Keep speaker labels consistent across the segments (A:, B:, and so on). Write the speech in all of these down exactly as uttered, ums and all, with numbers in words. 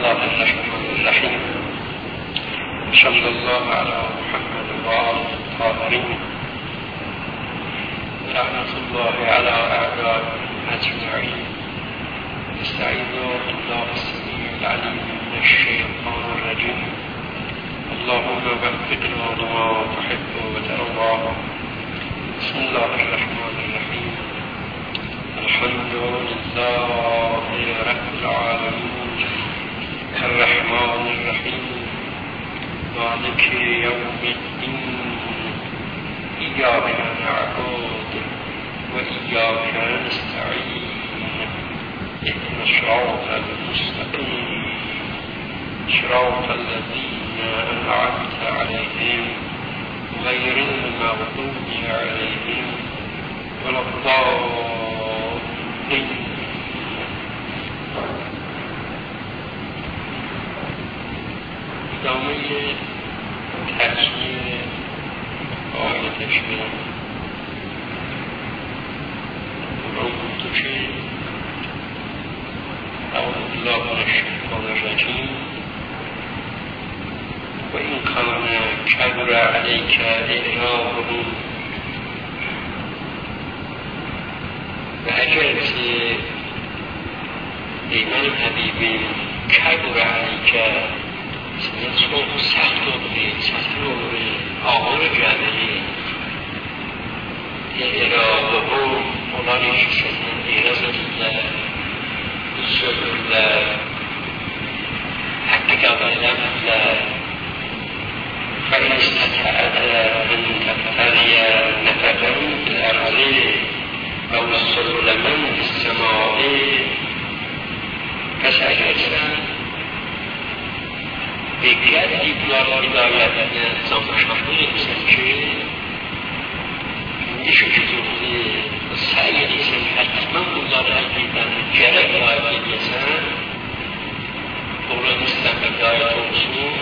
A: الله الرحمن الرحيم. صلى الله على محمد وآله الطاهرين. رحمة الله على أعدائهم أجمعين. نستعيذ بالله السميع العليم من الشيطان الرجيم. اللهم وفقنا لما تحب وترضى. بسم الله الرحمن الرحيم. الحمد لله رب العالمين الرحمن الرحيم مالك يوم الدين. إياك نعبد وإياك نستعين. اهدنا الصراط المستقيم صراط الذين أنعمت عليهم غير المغضوب عليهم ولا الضالين. ادامه تفسیر آیه تشبیه قرآن گفته که اعوذ بالله من الشیطان الرجیم و این کان کبر علیک اعراضهم. و اگر که ای من حبیبی کبر علیک سنسخ سخت رو برید سخت رو برید آقا رو جمعی اعراضهم اولانی که سنن ایرز الله دوست الله حق قبلم الله فإن استطعت أن تبتغي نفقا في الأرض أو سلما في السماء پس اگرچه بگر دیبلار هدایت نظام شامل مثل که میشه که توی سعی نیستن حتما بودار حقیقا گره باید بگیسن اولو نیستن به هدایت رسول.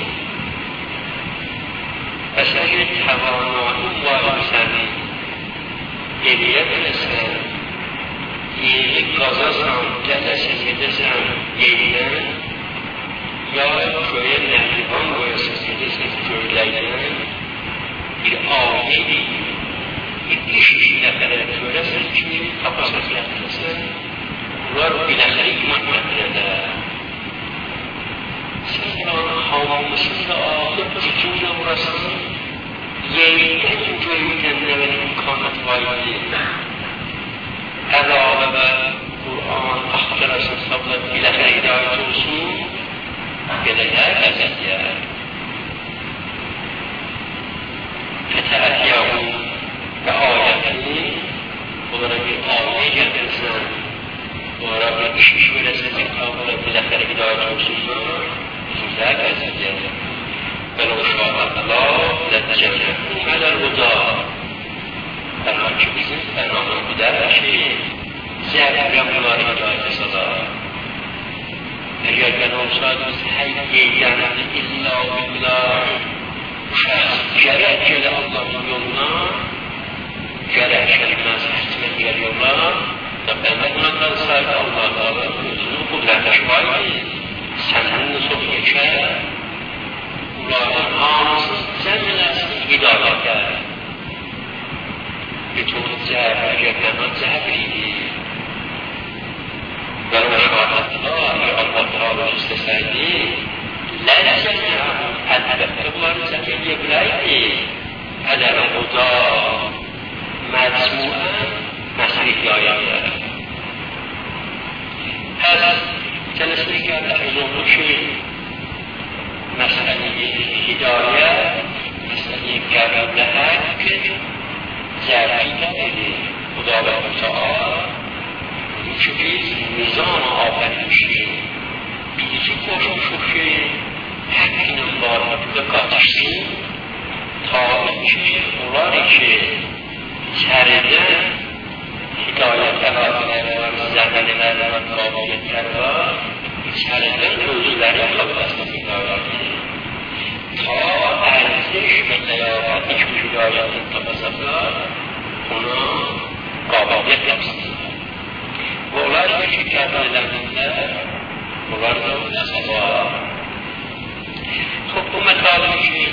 A: پس اگر توانایی باید بسنی گریه بلسن یک گازاسان جلسه میدسن گریه یا جوی نهیبان باید سسیدسن جوی لیدن این آقایی این ایشیشی نفره جورسن که تپاس نفرسن اولا رو بیلخری ایمان نفرده سنان خاموسی آخر جون مرسن یک جوی میتنه و امکانت وایدی علاوه بر قرآن اخبر از صبت بیلخری هدایت رسول بدهر ازدیه فتأتیهم به آیتی بودرگی آیه جلسن بودرگی ایشیش برسد اکتابر بلخر هدایت رسول زودک ازدیه ولو شاء الله لتجمعهم علی الهدی. در حال که بزن برنامه بودر بشه زیادی رمولار هدایت صدا اگر بنام ساعت مثل حییه الا بالله شخص جره جل الله یولنا جره شلمه از حتمه دیگر یولنا نبدمت مدن ساعت الله تعالی بزنو قدرتش بایی سنن صفیه چه اولاد آنس زمین است هدایت کرد به طور زهر اگر بنام زهر بریدی ولو شاء الله الله تعالی استثنایی لجمعهم البته بار زمینی بلایدی علی الهدی مجموعا مسیح دایم دارد. پس جلسه که در علومش مسئله هدایت مسئله قبول حق ظرفی دارید خدا و متعال چون میزان آفرینشی بیشی کوشم شوشه حقینم بارها بکاتشی تا اینکه اولانی که چردن هدایت علاقه و زمین و قابلیت کرده چردن روزلری خب دست هدایتی تا ارزش و لیاقتش به هدایت تبصفت اونا قابلیت دست و اولای که کردن لنده مبارزه و نصفا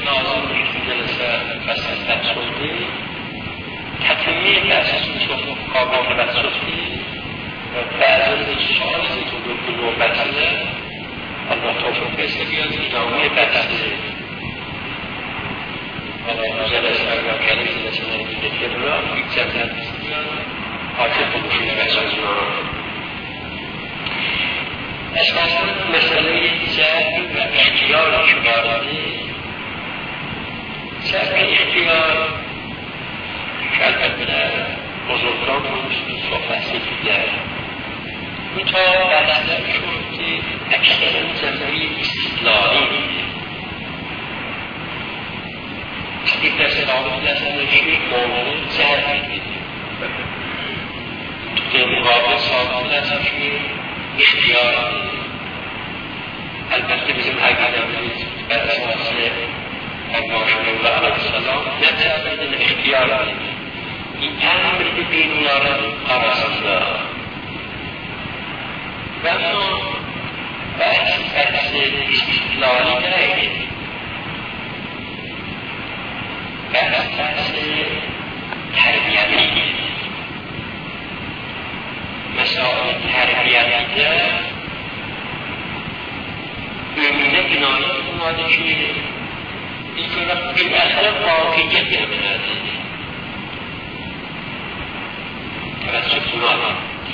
A: ناظم که جلسه فصل تبصرده تکمیه بحثشون شد قابل بحثشتی و بعضی سوال زیتون رو که نوبتیه الله توفیق بسته بیاد ادامه بحثه و جلسه اگر کنه جلسه نمیده که را بیکتر بسته بیاد حاکم بکنه بحثشون اساساً مسئله جهل و اختیار شمارده جهل اختیار که البته بزرگان روز صحبت دیگر منتها بحثر شد که اکثر زمینه استدلالی استدلالی دستنشی موضوع جهل که مقابل ثابت دستنشی اختیار البته بزن اگر نمید بر اساس فرماشون الله علیه السلام نتعبد اختیار این امر که بین اونها آراسنده و اما بحث بحث استدلالی نرید بحث بحث تربیتی مسائل تربیتی ده بمینه بنایت اومده که این وقت بالاخره واقعیت نمیده توسط اومده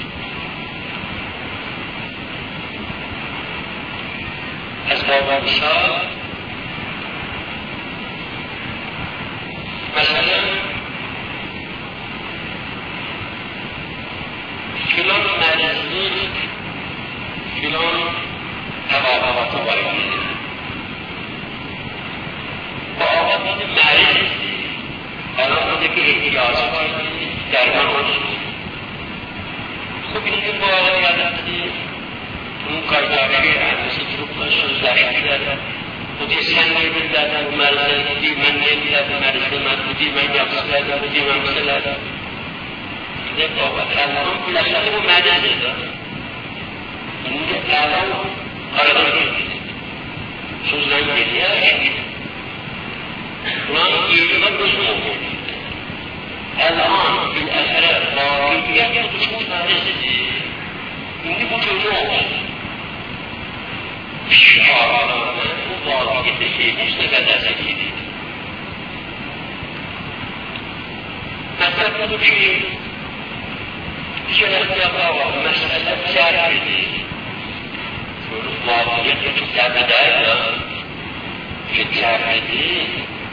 A: از باب مثال مثلا فلان مریضی فلان توابعات وارد با آقا دید مریضی حالا بوده که احتیاج وارد درمان هست خب این این با آقا یادت دید اون کارگاهی اندازه گروه شزدشتی دادن بودی سن نمید دادن مریض بودی من نمید دادن مریض من بودی من یقص دادن بودی من بسه دادن ده بابا الان بلاشده با مدنی دارم این ده الان آرادان گیرید سوزنان گیری هست اونان گیری من بسه موقعید الان این اثر واقعیت یا دشمون نرسیدی این ده بجنوز شعارانه و واقعیت خیلیش نگه دست گیرید مثلا بودو که شنخت آقا مسئله جرد بدید واقعیت که در بدایده که جرد بدید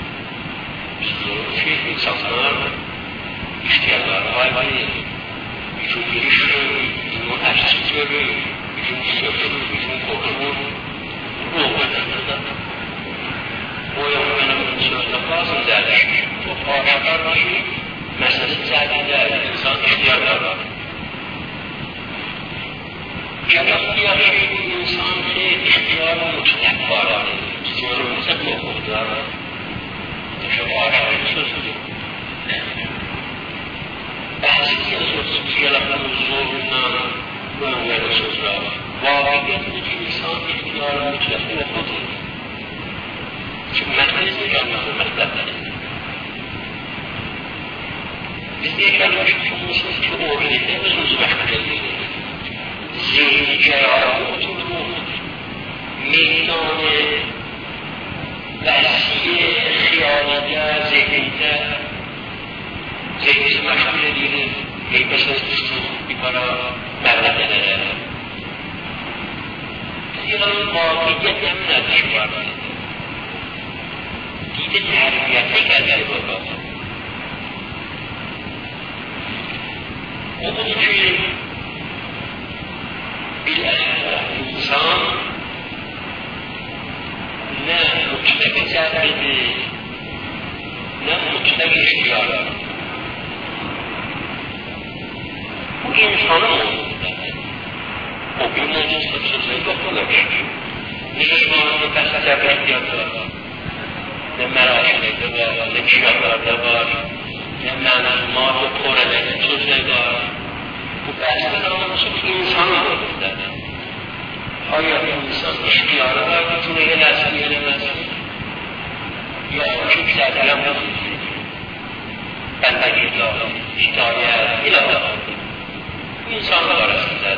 A: که انسانان اشتیاقارهای ایشون گریشون ایشون اشتیاقی ایشون سیافون ایشون کوکمون رو بدن باید منم انسان لازم دردش تو پاشکار باشی مسئله جرد در انسان اشتیاق دارد یا اختیار شدید انسان که اختیار مطلق بارانه اختیار مطلق مطلق دارد شما آشاری سوزده بحثی که از خیالتان زورنا مهمه سوزده واقعیت که انسان اختیار مطلق نخوده که مطلق جامعه مطلق دارد بزده کلمش که موسیقی که اوریده بزنزو بخمده ذهنی جرایاتون رو میدان وسیع خیالیگر ذهنیگر ذهنی مشکل دیگه ای بسر دستون بیپارا مغلق نداره ایران واقعیت هم نداشت بارده دیده تربیتی کرده بابا اون که انسان نه مطلق جرده نه مطلق اشتیار اون انسان موجود داره خب این موجود سبسوزهی بکنش نشمان دست جرده احتیار داره نه مراشنه داره نه کیار داره نه منظومات و پرنه سبسوزهی داره و اصلا ناموسوک انسان موجود داره آیا انسان اشتیاره باید بتونه یه نسلی یه نسلی یا آنچه که در دلم بود بندگی دارم شکایت الهی انسان را رسیدن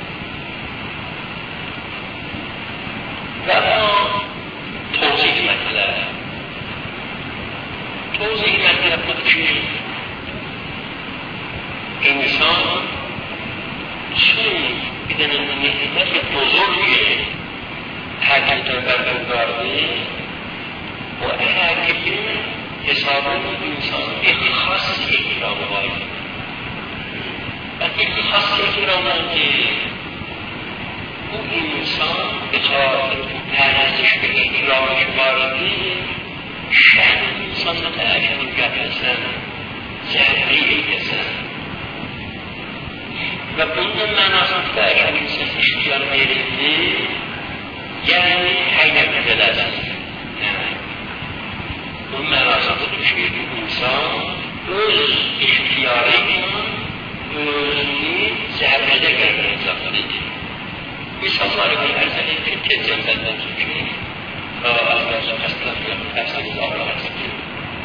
A: و اما توضیح مطلب توضیح مطلب بود که انسان چون بدن نعمت بزرگی حقیقت برگرده و حقیقت حساب انسان یک خاص اکرام باید و یک خاص اکرام که اون انسان به طور پرستش به اکرامش وارده شأن انسان متعشق گفتن زهری کسن و bunun manasında kendisi ihtiyar verildi, yani hayret edersin. Yani, bunun manasında düşündüğü insan, öz ihtiyarıyla özünü zerrede görmeyi zaten. İnsanları bir erzeli ettik, tezcan benden çünkü, Allah'ın kastlarıyla, efsanız Allah'a kastırıyor.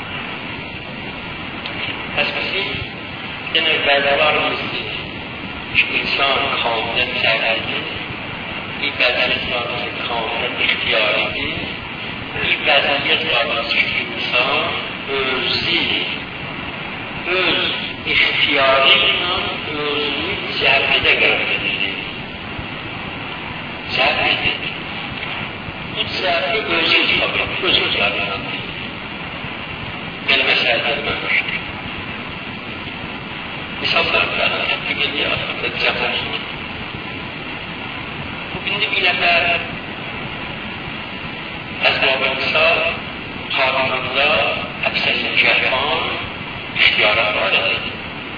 A: Esmesi, yine beraberimiz انسان کاملا سرگرده این وضعیت وارد کاملا اختیاری این وضعیت وارد که انسان özü öz اختیاری‌la özünü zərbədə qərar edir. Zərb edir. Bu zərbə özü tabi, özü zərbədir. Belə məsələlər mənmişdir. Misallardan tepkili aslında cevap olsun. Bugün de bir nefer Ezbab-ı Misal kanununda hepsinin cerhan ihtiyara var edildi.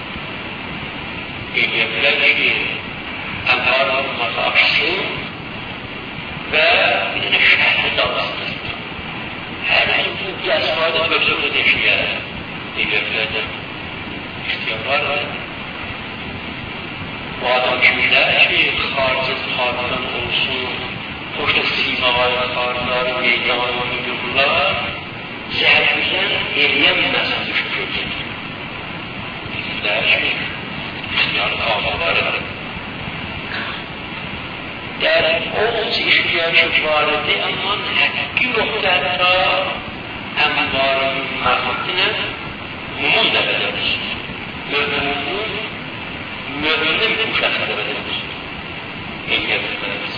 A: Eyleyemler ki envar olması açsın ve bir de şehri davasın. Her gün bu yazmada gözümü deşiyor. Eyleyemlerden ihtiyar var. Bu adam kimler ki xarici xardan olsun, poşta simaları xarları meydanını görürler, zəhərləyən eləyənməsin düşürür. Kimlər ki ihtiyar xarları در اوج احتیاج وارده اما حقی رفتن را اموار مردم ممون دبدرش ممون ممنون مشخص دبدرش الیت المنز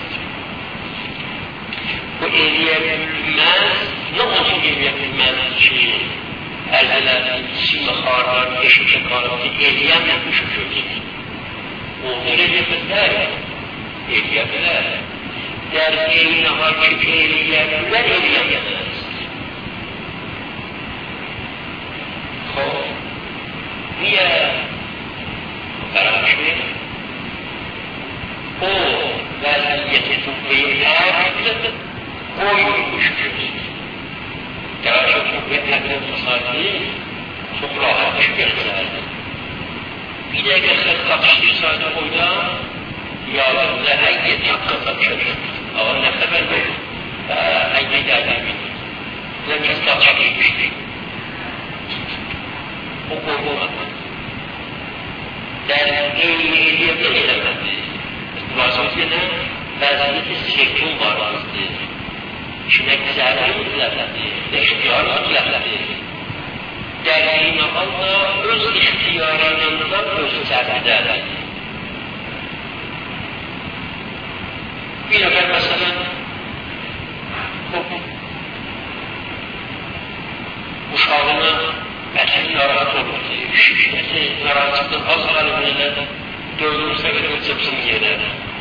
A: و الیت المنز نه اونچه الیت المنز که الهلال سیم خاران اشک کارات الیت نمیشه شدید اون الیت المنز ehliyetler, der eline hakik ehliyetler ehliyetler. Xoş, niye beraber o vaziyeti tutmayı terk koymuştur. Daha çok kuvvetlerden tutardı, çok rahat iş gösterdi. Bir de geçer kapıştırsaydı oyda, یادم اگه تقاطع شده آن نخبر بود اگه دادم لکه تقاطعی بشتی او قربان در این ایلیه بلیدم واسه نه وضعیت سیکون بارانسته شنک زرده مطلقه اختیار مطلقه در این حال öz اختیارانından öz زرده دارد bir nefer mesela uşağına erkek narahat olurdu. Şiddeti, narahatlıktan az halinde dövdürse ve çıpsın yere.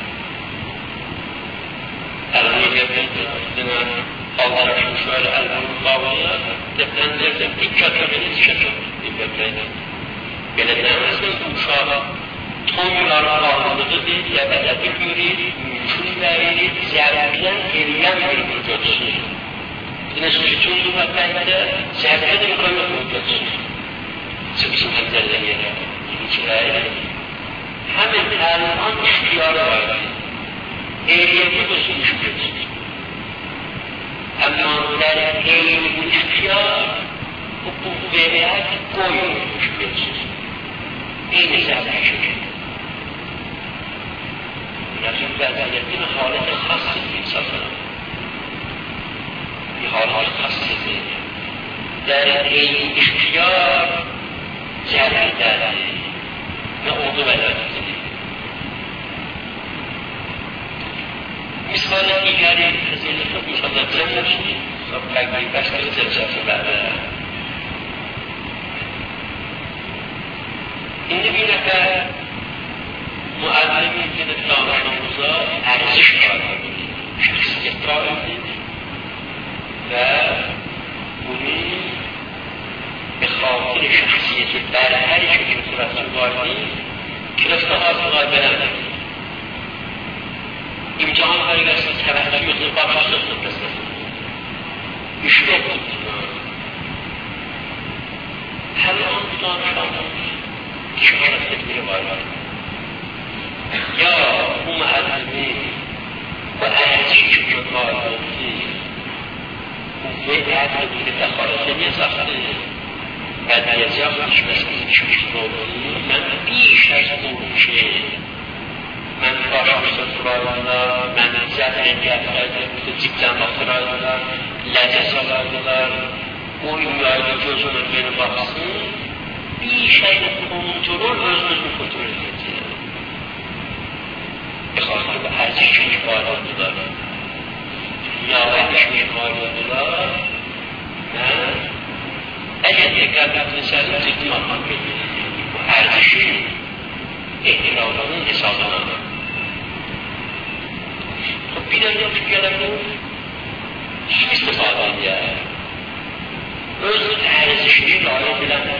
A: Elini yapıldığına aldırışın şöyle elini bağlıya deftenlerden dikkat etmeniz şekil dikkatleyin. Belediyemizin uşağı toylar bağlılığı değil ya belediye görür, mümkünleri zerbilen eriyen bir müddetçi. Yine sütun durmakta zerbilen bir koymak müddetçi. Sıksın hemzerden yere. İlçileri hemen elman ihtiyarı vardı. Eriyeti olsun müddetçi. اما در این اختیار و قوهیت گوی روش بسید این زبه شکل نظر وضعیت این حالت خاصی میسازن این حالت خاصی میسازن در این اختیار جرمی داره نه اردو بلد مثال دیگری فضیلت رو میشاندن زن نشید صاحب تقریب بشتر زلسفه برده این نبینه که معلمی که دانش آموزا ارزش قائل بود شخصیت قائل بود و اونی به خاطر شخصیت برهری که صورت قائلی کلاستا آزم قائل بلنده امتحان هایی که اصلا توجه یخته باقش داشته بسته اشتباه بود هر آن دانش آموز چهار از تکمیل قائل یا اون معلمی و ارزشی که قائل بودی قوه عدل بوده تخارجه ساخته بعد از یا خودش مسئله شوش بودی من بیش از قوشه من کارم سفرایدار من زد رنگت بوده جیبتن با فرایدار لحظه سالایدار اون یاد جزو من بین باقسی بیش از کنترل özgür کنترل ediyor. بخاطر به ارزش که قائل داره نیابتش قائل داره نه اگر دقت مثلا اجتماع کنید ارزشی احترامون حسابانه خب بیدن یا فکرمون چی استفاده میده öz ارزشی قائل بلنده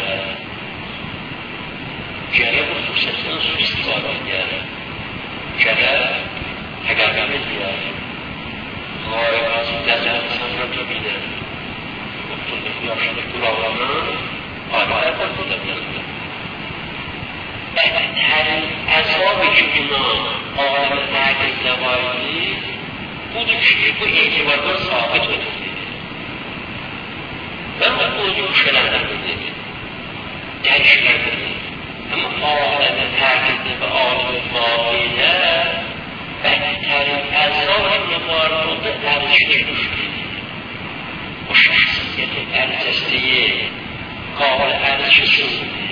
A: جره و فرصتون سو استفاده میده جره اگر بمیده غایب از نظر انسان را ببینه گفتون نخواه شده کلاغانان آنها را خود بودم بدترین عذابی که اونا عالم عقل زوایدی بودی که با اعتبار ثابت رو دیده و ما موضوع شلنده بودیم درش نبودیم اما عالم عقل و عالم واقعیه بدترین عذابی نمار بوده ارزش نشدید و شخصیت ارزشتیه قابل ارزش سوزده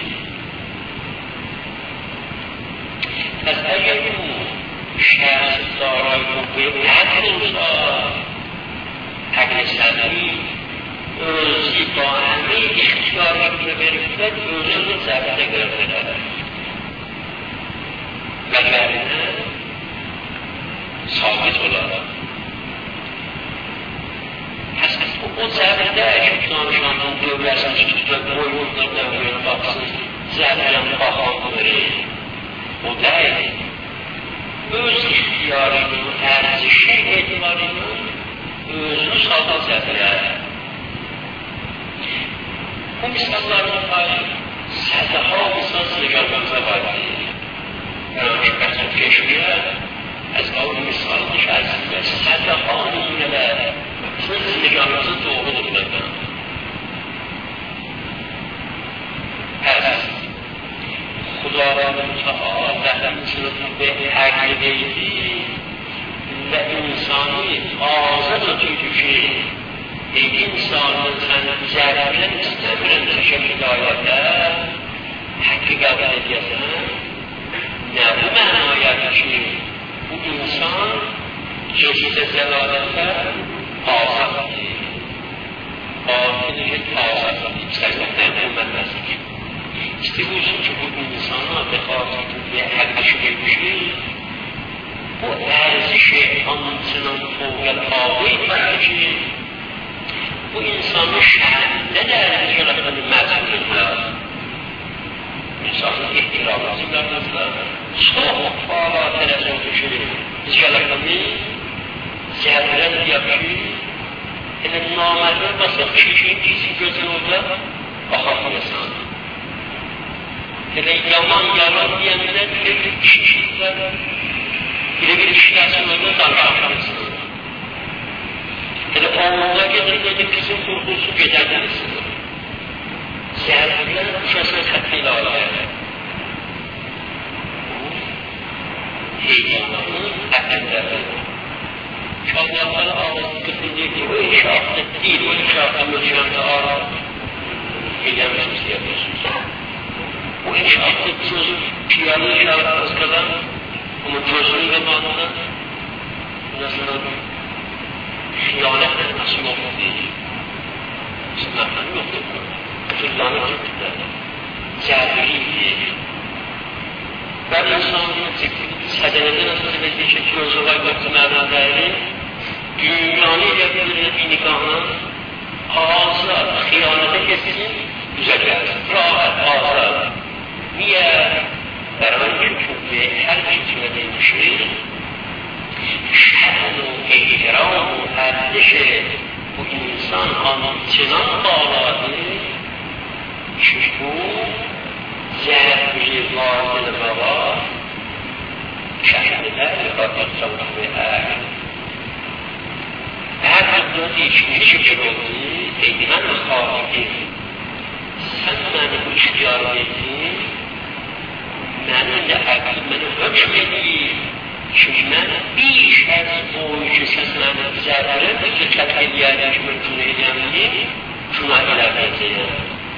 A: از اگر اون شخص دارای قوه عقل اوزا عقل سمی روزی با همه اختیاری که برفتد روزی رو زبطه گرفته داره وگرنه ثابت اولا پس اون زبطه که دانشانان دو برسن که تو بویون دارن بویون باقصن زبطه هم خواهان بره و در öz اختیارının ارزشی اعتبارının özünü sağdan zəfirər. Bu misallarını payı sədəha misal silgərmənizə vardır. Yəni ki, bəxtət keşmiyə az qavlu misalını şəhəsində sədəha nümunələr sizin silgərmənizə doğru durulur. Pəs خداوند متعال در انسان به عقل بیدی و انسانی آزاد توجوشی این انسان انسان جرمین استمرن تشکل دایده حقیقت دیدن نبو معنایت که او انسان جسد زلالت آزاد دید آزادی آزاد دید سرگاه نمومن نزدیک استیوزی که بود انسان ها به خاطر به حقش بشه و ارزش آنچنان فوق العاده بشه و انسان شهنده در جلقان مذهب هست انسان احترام در نظر صحب فعالات رسول شده جلقانی زهرن بیابشی این نامرده بسا شیشین چیزی گذروده آخاف انسان که yaman yalan diyenler bir kişiler bile bir kişiler sonunda davranmışsınız. Yani onunla de bizim kurgusu gecədir. Zəhərlər uşasına xətli ilərlər. Heyvanların əqilləri. Şalvarları ağzını kısınca o inşaatlı değil, o inşaatlı mülkiyatı ağır. Eylemişsiniz yapıyorsunuz. O inşaatlı çözüm, piyalı inşaatı azkadan, onun çözümü zamanında nasıl hıyanetle nasıl oldu değil. Sınavdan yoktu bu. Fırlanı çıktılar. Zerri değil. Ben insanın sədələdə nasıl bildiği şekil olsalar qatı mənadəri dünyanı yapılır nikahına ağza, xiyanete geçsin, düzələcəksin. Rahat, ağza. Niye? Beraber çünkü her kimsenin şey şəhənu, ehtiramı, ərdişi bu insan ançınan bağladı. Çünkü bu zəhərli varlığı var. Şəhərlər rəqabət savunma ər. Hər bir değişmiş şəkil oldu. Deydi, mən xaliqim. Sən məni bu ixtiyar edin. Mənim də əqlim mənə hökm edir. Çünki mən bir şəxs boyunca sən mənə zərrə bir qət eləyərək mümkün edəmdir. Günah eləməyəcəyəm.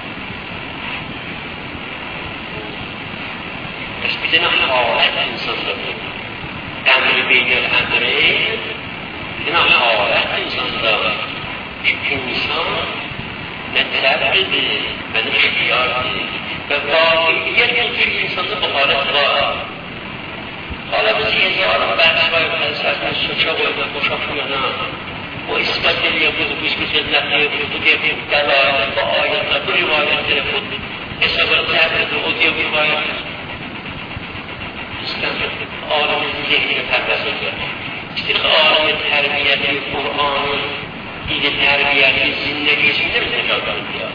A: Bəs bir dənə halət insanda bu. Əmri beynəl əmri bir dənə halət insanda. Çünki insan nə tərbidir, mənə ixtiyardır. Və vaqiyyət ki, insanda bu halət var. Hala biz hezarın bərqəbəy fəlsəfəni suça qoyda boşafıyana, o ispat ediyor, bu ispat edilir, bu diye bir dəlayət, bu ayətlər, bu rivayətləri, bu hesabı tərbidir, o diye bir rivayətdir. İstəmir, aləmin zehni tərbiyyət edir. İstik aləmin tərbiyyəti, Qur'anın, dili tərbiyyəti, zindəgisində biz necədən edir?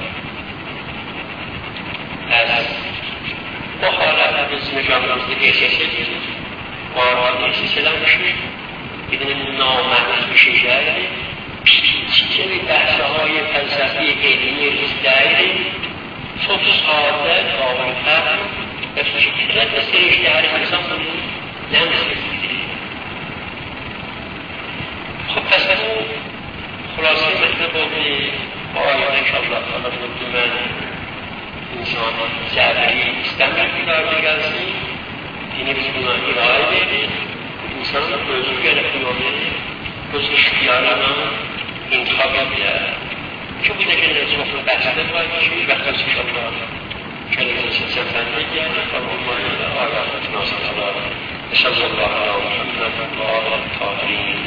A: Əz, bu halədə biz mücamımızda qeysəs edirik. Qur'an qeysəs eləmişik. Bir dənə naməniz bir şey gəldi. Çiçə bir bəhsəhay fəlsəfi, elmi, izdəyiri. Çox sadə, qavifət və fikrət və seyişdəri insan bunu nəmsə edir. Bəs bu xülasə məktəb oldu. Bu ayədə inşallah qalabıldı mən insanın zərri istəmir idarə gəlsin. Dinimiz buna irayə edir. İnsanın özü gərəkli onu öz ixtiyarına intihab edir. Ki bu da gələk çoxlu bəhsələr var ki, vəqtəs inşallah kəlməsi səfərdə gəlir, olmayı da ağabət nasıqlar. Əşəllallahu ala Muhammed və ala tabirin.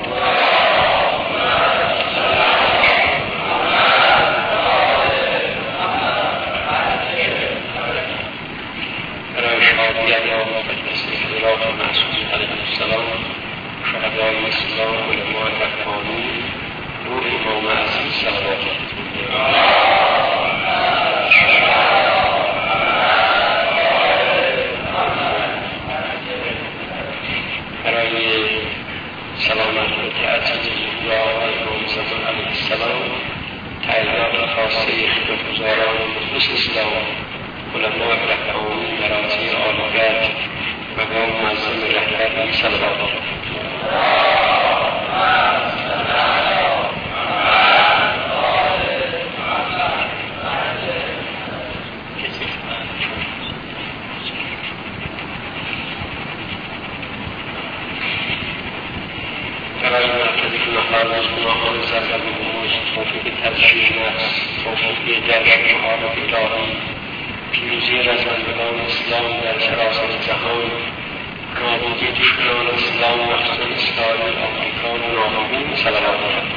A: برای شادیت آمد مثل اختلاف محسوس علیه السلام شهدای اسلام علماء ربانی روح امام عزیز صلوات برای سلامت عزیز زهرا و امام زمان علیه السلام تعیینات خاصه خدمتگزاران مخلص اسلام علماء ربانی مراجع عالیت مقام معظم رهبری صلوات برای مرکز گناهان گناهان زرگرمی‌نموز توفیق تزکیه نفس توفیق درک معارف الهی پیروزی رزمندگان اسلام در سراسر جهان نابودی دشمنان اسلام مخصوصا اسرائیل آمریکا و نامبین صلوات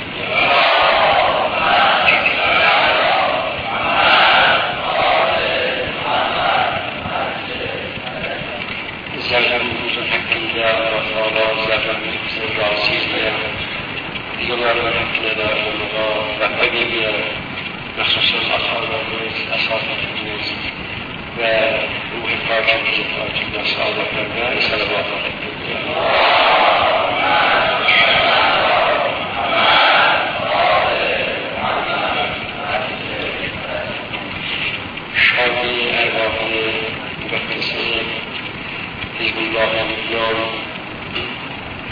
A: زرگرمی‌نموز حقیده الله تعالی زرگرمی‌نموز راسیده دیگران حقیده در مقا و بگیده مخصوصا اصحابانیز اساتیدیز و روح پاکی که پاکی در سعادت برده صلوات الله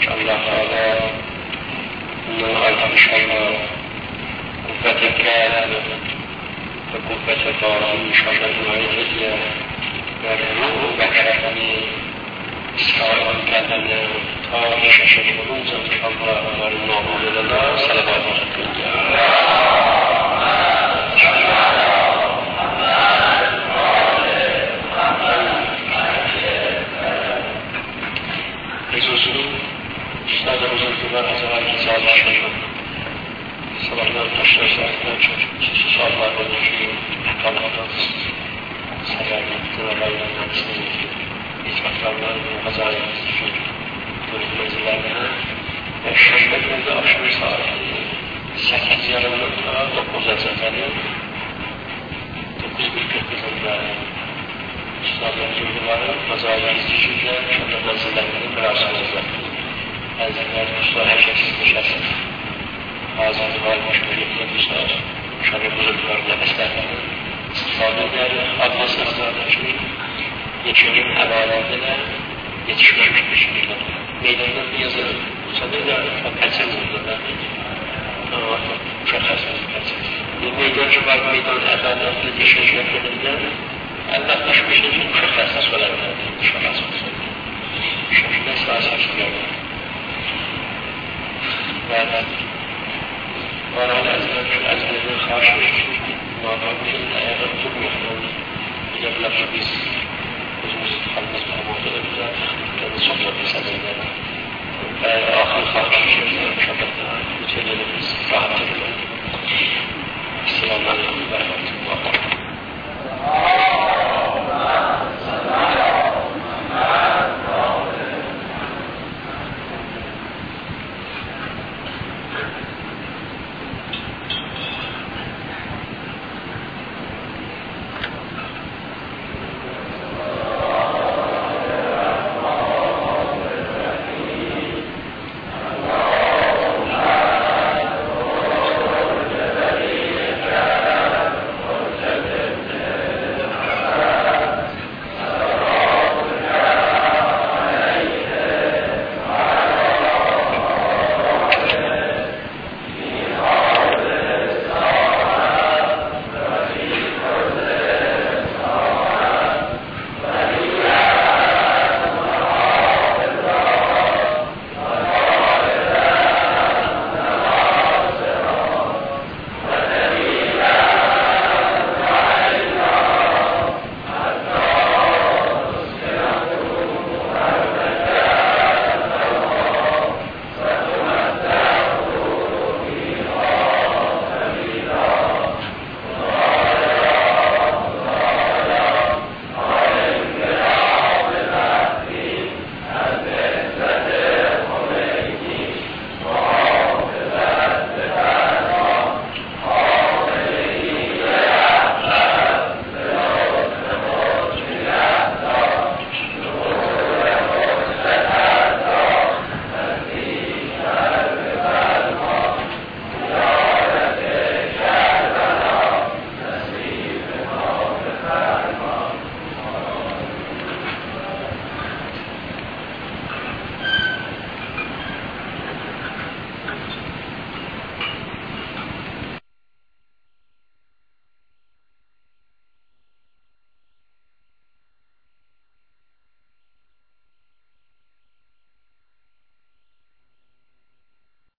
A: انشاءالله تعالی اون آیت انشاءالله قوت قلب و قوت قاری انشاءالله این هدیه و روح و حرکت اسرائیل کردن تا شش روز انشاءالله امار نامون الله صلوات استاد بزرگوار از آقای کسال شد سوالان تشریح ساعتنا چه سال بارده شد احکامات سرگرمی تنابایی نمستنی هیچ مطلبان غذایی شد دولت منزلانه و شنبه کنده آشوی ساعتی سکت زیارم نمتا دو کوزت زنده دو کوز بکت بزنده استاد بزرگوار غذایی شده شده منزلانه براسم زنده از این دوستان هر شخص نشست از این دوار مشکلی که دوستان شامل بزرگوار نفستر استفاده در آدرس استفاده شد یک شنیم حوالنده در یک شنیم بشنیم میدان در بیازه مصادر در پنسل زنده در مشخص پنسل این میدان که باید میدان عدالت یک شنیم بشنیم البته مش بشنیم مشخص است ولد مشخص است شنیم است واسه شنیم بعد وارد از از نظر خواهش میشید موافق میشید ایران خوب میخوانید اگر لفظ بیست بزرگ خالص به موضوع بزرگ که صحبت بسازید و آخر خواهش میشید شبت میتونید راحت کنید. السلام علیکم و رحمت الله.